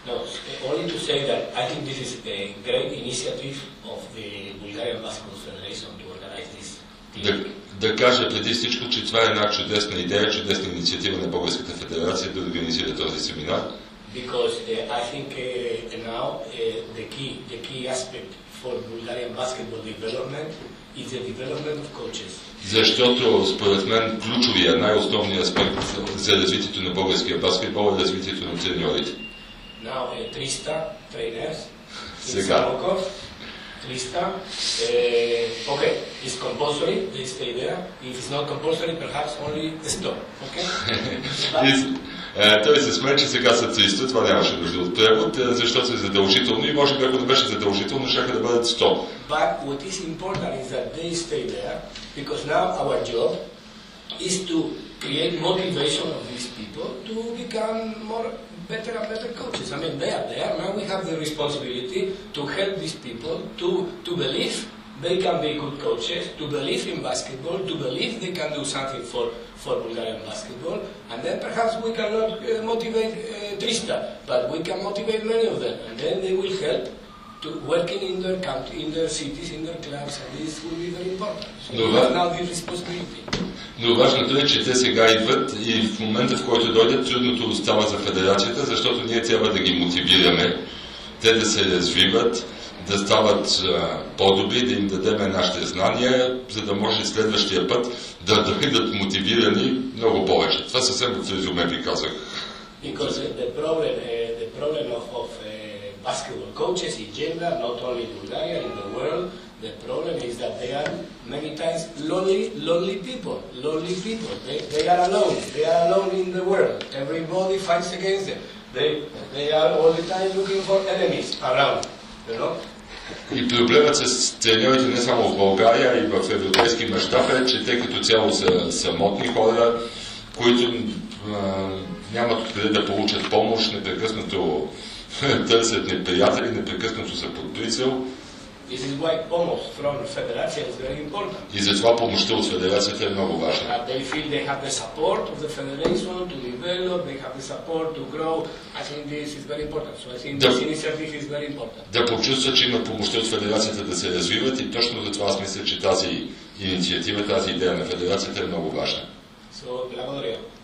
No, only to say that I think this is a great initiative of the Bulgarian Basketball Federation to organize this. Да кажа преди всичко, че това е една чудесна идея, чудесна инициатива на Българската федерация да организира този семинар. Because I think now the key aspect for Bulgarian basketball development is the development of coaches. Защото според мен ключовия, най-основният аспект за развитието на българския баскетбол е развитието на треньорите. Now 3-star trainers. Сега. 3-star. Okay, it's compulsory. They stay there. If it's not compulsory, perhaps only stop. Okay. Той се смее, че сега са 300, това нямаше нужда от превод, защото е задължително и може би ако не беше задължително, щяха да бъдат 100. But what is important is that they stay there, because now our job is to create motivation of these people to become better and better coaches. I mean, they are there. Now we have the responsibility to help these people to believe they can be good coaches, to believe in basketball, to believe they can do something for Bulgarian basketball, and then perhaps we cannot motivate 3-star, but we can motivate many of them, and then they will help to working in their country, in their cities, in their clubs, and this will be very important. So we have now this responsibility. Но важното е, че те сега идват и в момента, в който дойдат, трудното остава за федерацията, защото ние трябва да ги мотивираме, те да се развиват, да стават по-добри, да им дадем нашите знания, за да може следващия път да дойдат мотивирани много повече. Това съвсем от резюме ви казах. Because the problem of basketball coaches in general, not only in Bulgaria, in the world, the problem is that they are many times lonely people. They are alone. They are alone in the world. Everybody fights against them. They are all the time looking for enemies around. You know? И проблемът с треньорите не само в България, и в европейски мащаб е, че те като цяло са самотни хора, които нямат откъде да получат помощ, непрекъснато търсят неприятели, непрекъснато са под прицел. И затова помощта от федерацията е много важна. Да почувстват, че имат помощта от федерацията да се развиват и точно за това аз мисля, че тази инициатива, тази идея на федерацията е много важна.